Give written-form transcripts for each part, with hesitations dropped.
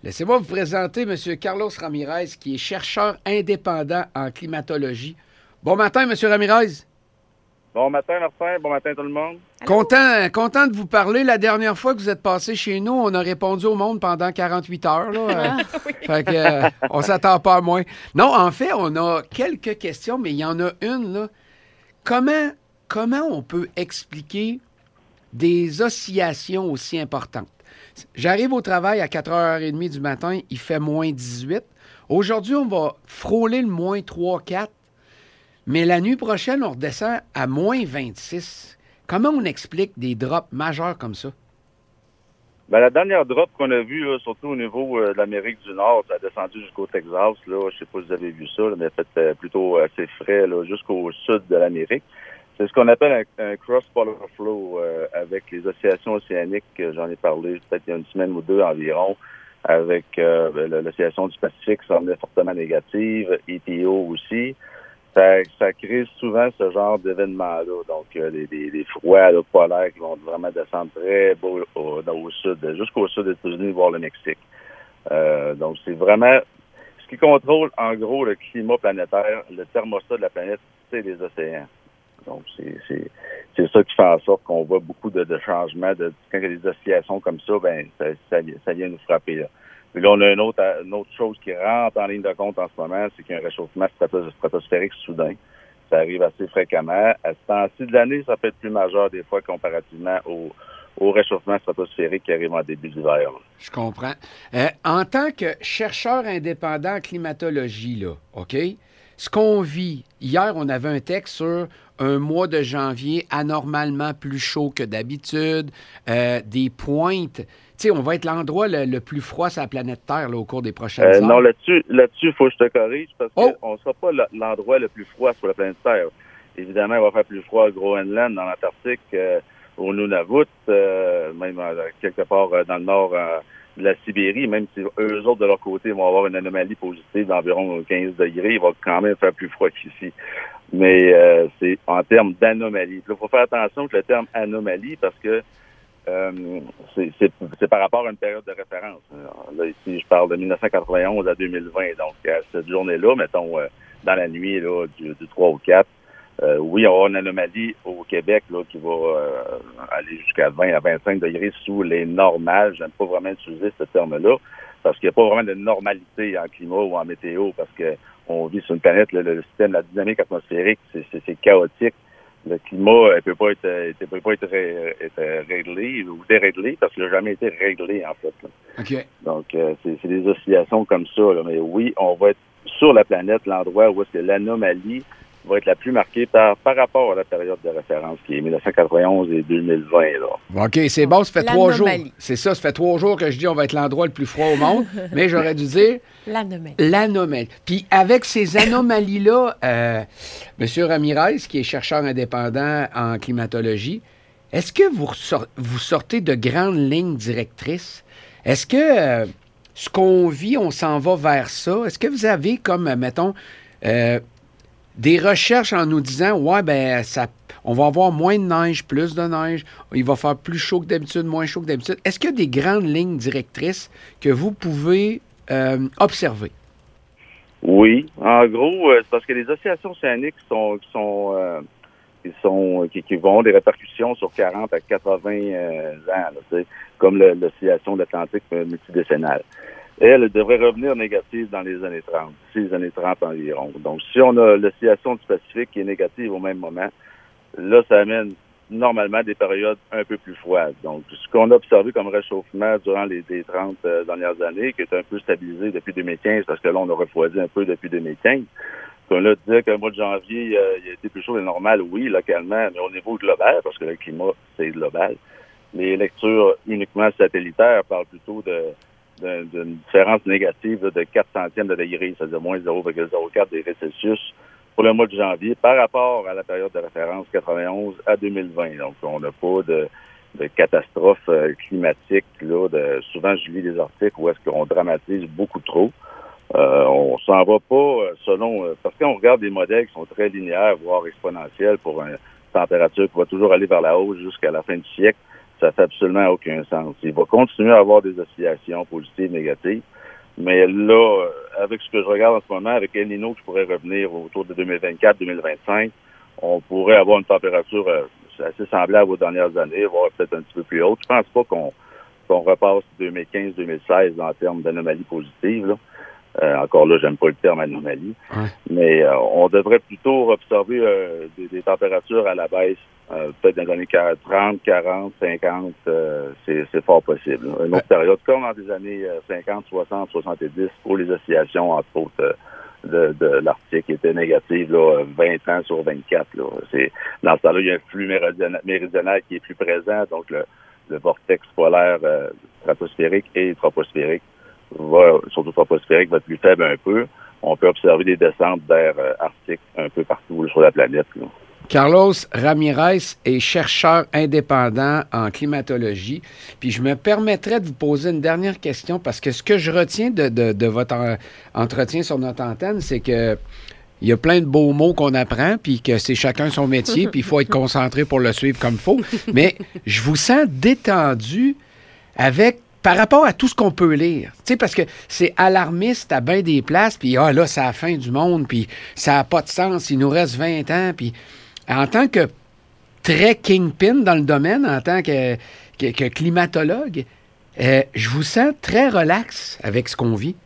Laissez-moi vous présenter M. Carlos Ramirez, qui est chercheur indépendant en climatologie. Bon matin, M. Ramirez. Bon matin, Martin. Bon matin, tout le monde. Content de vous parler. La dernière fois que vous êtes passé chez nous, on a répondu au monde pendant 48 heures. Là. Oui. Fait que, on s'attend pas à moins. Non, en fait, on a quelques questions, mais il y en a une. Là. Comment on peut expliquer des oscillations aussi importantes? J'arrive au travail à 4h30 du matin, il fait moins 18. Aujourd'hui, on va frôler le moins 3-4, mais la nuit prochaine, on redescend à moins 26. Comment on explique des drops majeurs comme ça? Ben, la dernière drop qu'on a vue, là, surtout au niveau de l'Amérique du Nord, ça a descendu jusqu'au Texas. Là, je sais pas si vous avez vu ça, là, mais fait plutôt assez frais là, jusqu'au sud de l'Amérique. C'est ce qu'on appelle un cross-polar flow avec les oscillations océaniques. J'en ai parlé peut-être il y a une semaine ou deux environ, avec l'oscillation du Pacifique qui semblait fortement négative, EPO aussi. Ça crée souvent ce genre d'événement-là. Donc, des froids là, polaires qui vont vraiment descendre très bas au sud, jusqu'au sud des États-Unis, voire le Mexique. Donc, c'est vraiment ce qui contrôle, en gros, le climat planétaire, le thermostat de la planète, c'est les océans. Donc, c'est ça qui fait en sorte qu'on voit beaucoup de changements. Quand il y a des oscillations comme ça, ben ça vient nous frapper. Là. Puis là, on a une autre chose qui rentre en ligne de compte en ce moment, c'est qu'il y a un réchauffement stratosphérique soudain. Ça arrive assez fréquemment. À ce temps-ci de l'année, ça peut être plus majeur des fois comparativement au réchauffement stratosphérique qui arrive en début d'hiver. Je comprends. En tant que chercheur indépendant en climatologie, là, OK? Ce qu'on vit, hier, on avait un texte sur un mois de janvier anormalement plus chaud que d'habitude, des pointes. Tu sais, on va être l'endroit le plus froid sur la planète Terre là, au cours des prochaines heures. Non, là-dessus, il faut que je te corrige parce qu'on ne sera pas l'endroit le plus froid sur la planète Terre. Évidemment, il va faire plus froid au Groenland, dans l'Antarctique, au Nunavut, même quelque part dans le nord de la Sibérie, même si eux autres, de leur côté, vont avoir une anomalie positive d'environ 15 degrés, il va quand même faire plus froid qu'ici. Mais c'est en termes d'anomalie. Il faut faire attention avec le terme anomalie parce que c'est par rapport à une période de référence. Là, ici, je parle de 1991 à 2020. Donc, à cette journée-là, mettons, dans la nuit là, du 3 au 4, oui, on va avoir une anomalie au Québec là, qui va aller jusqu'à 20 à 25 degrés sous les normales. J'aime pas vraiment utiliser ce terme-là parce qu'il n'y a pas vraiment de normalité en climat ou en météo parce que on vit sur une planète, le système, la dynamique atmosphérique, c'est chaotique. Le climat ne peut pas être réglé ou déréglé parce qu'il n'a jamais été réglé, en fait. Là. OK. Donc, c'est des oscillations comme ça. Là. Mais oui, on va être sur la planète, l'endroit où est-ce que l'anomalie va être la plus marquée par rapport à la période de référence qui est 1991 et 2020. Là. OK, c'est bon, ça fait 3 jours. L'anomalie. C'est ça fait 3 jours que je dis on va être l'endroit le plus froid au monde, mais j'aurais dû dire l'anomalie. Puis avec ces anomalies-là, M. Ramirez, qui est chercheur indépendant en climatologie, est-ce que vous sortez de grandes lignes directrices? Est-ce que ce qu'on vit, on s'en va vers ça? Est-ce que vous avez comme, mettons, des recherches en nous disant, ouais, ben, on va avoir moins de neige, plus de neige, il va faire plus chaud que d'habitude, moins chaud que d'habitude. Est-ce qu'il y a des grandes lignes directrices que vous pouvez observer? Oui. En gros, c'est parce que les oscillations océaniques qui vont avoir des répercussions sur 40 à 80 ans, là, comme l'oscillation de l'Atlantique multidécennale. Elle devrait revenir négative dans les années 30, d'ici les années 30 environ. Donc, si on a l'oscillation du Pacifique qui est négative au même moment, là, ça amène normalement des périodes un peu plus froides. Donc, ce qu'on a observé comme réchauffement durant les 30 dernières années, qui est un peu stabilisé depuis 2015, parce que là, on a refroidi un peu depuis 2015, qu'on là disait qu'un mois de janvier, il a été plus chaud que normal, oui, localement, mais au niveau global, parce que le climat, c'est global. Les lectures uniquement satellitaires parlent plutôt d'une différence négative là, de 4 centièmes de degré, c'est-à-dire moins 0,04 degrés Celsius pour le mois de janvier par rapport à la période de référence 91 à 2020. Donc, on n'a pas de catastrophe climatique. Là, souvent, je lis des articles où est-ce qu'on dramatise beaucoup trop. On s'en va pas selon... parce qu'on regarde des modèles qui sont très linéaires, voire exponentiels pour une température qui va toujours aller vers la hausse jusqu'à la fin du siècle. Ça fait absolument aucun sens. Il va continuer à avoir des oscillations positives, négatives. Mais là, avec ce que je regarde en ce moment, avec El Niño qui pourrait revenir autour de 2024-2025, on pourrait avoir une température assez semblable aux dernières années, voire peut-être un petit peu plus haute. Je pense pas qu'on repasse 2015-2016 en termes d'anomalies positives, là. Encore là, j'aime pas le terme anomalie. Ouais. Mais on devrait plutôt observer des températures à la baisse, peut-être dans les années 30, 40, 50, c'est fort possible. Une autre période, comme dans des années 50, 60, 70, pour les oscillations, entre autres, de l'Arctique, qui était négative, là, 20 ans sur 24. Là. Dans ce temps-là, il y a un flux méridional qui est plus présent, donc le vortex polaire stratosphérique et troposphérique surtout troposphérique, va être plus faible un peu. On peut observer des descentes d'air arctique un peu partout sur la planète. Là. Carlos Ramirez est chercheur indépendant en climatologie. Puis je me permettrais de vous poser une dernière question parce que ce que je retiens de votre entretien sur notre antenne, c'est que il y a plein de beaux mots qu'on apprend, puis que c'est chacun son métier, puis il faut être concentré pour le suivre comme il faut. Mais je vous sens détendu par rapport à tout ce qu'on peut lire. Tu sais, parce que c'est alarmiste à bien des places, puis là, c'est la fin du monde, puis ça n'a pas de sens, il nous reste 20 ans, puis en tant que très kingpin dans le domaine, en tant que climatologue, je vous sens très relax avec ce qu'on vit.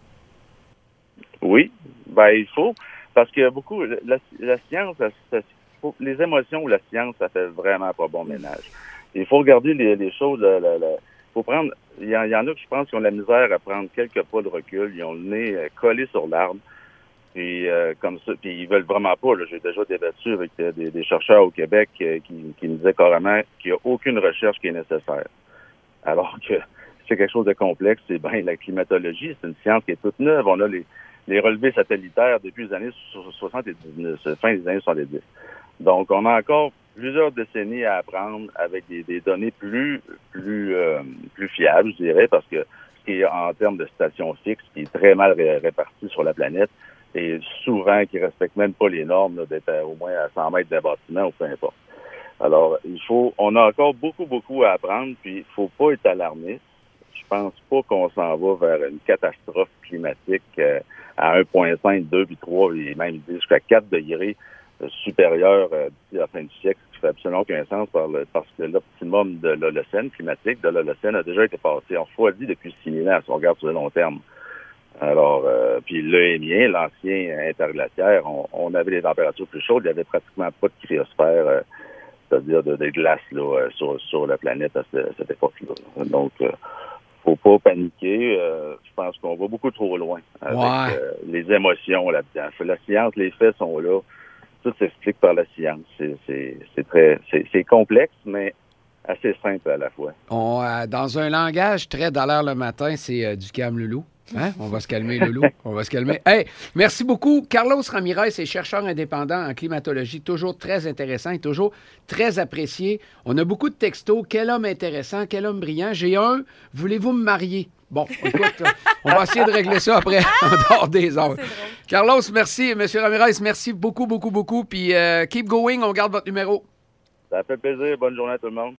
Oui, il faut, parce que beaucoup, la science, les émotions ou la science, ça fait vraiment pas bon ménage. Il faut regarder les choses, faut prendre, il y en a qui, je pense, qui ont la misère à prendre quelques pas de recul. Ils ont le nez collé sur l'arbre. Puis comme ça, puis ils veulent vraiment pas. Là, j'ai déjà débattu avec des chercheurs au Québec qui me disaient carrément qu'il n'y a aucune recherche qui est nécessaire. Alors que c'est quelque chose de complexe. C'est bien la climatologie, c'est une science qui est toute neuve. On a les relevés satellitaires depuis les années 70, fin des années 70. Donc, on a encore plusieurs décennies à apprendre avec des données plus fiables, je dirais, parce que ce qui est en termes de stations fixes, qui est très mal réparti sur la planète, et souvent qui ne respectent même pas les normes là, d'être au moins à 100 mètres d'un bâtiment ou peu importe. Alors, on a encore beaucoup à apprendre, puis il faut pas être alarmiste. Je pense pas qu'on s'en va vers une catastrophe climatique à 1,5, 2, puis 3, et même jusqu'à 4 degrés supérieur d'ici la fin du siècle, ce qui fait absolument aucun sens parce que l'optimum de l'Holocène climatique, de l'Holocène, a déjà été passé en refroidi depuis 6000 ans, si on regarde sur le long terme. Alors, puis l'Émien, l'ancien interglaciaire, on avait des températures plus chaudes, il n'y avait pratiquement pas de cryosphère, c'est-à-dire des glaces là, sur la planète à cette époque-là. Donc, faut pas paniquer. Je pense qu'on va beaucoup trop loin avec les émotions là-dedans. La science, les faits sont là. Tout s'explique par la science. C'est complexe, mais assez simple à la fois. Dans un langage très d'alors le matin, c'est du calme loulou. Hein? On va se calmer, Loulou. On va se calmer. Hey, merci beaucoup. Carlos Ramirez est chercheur indépendant en climatologie, toujours très intéressant et toujours très apprécié. On a beaucoup de textos. Quel homme intéressant, quel homme brillant. J'ai un. Voulez-vous me marier? Bon, écoute, on va essayer de régler ça après, en dehors des heures. Carlos, merci. Monsieur Ramirez, merci beaucoup. Puis keep going, on garde votre numéro. Ça fait plaisir. Bonne journée à tout le monde.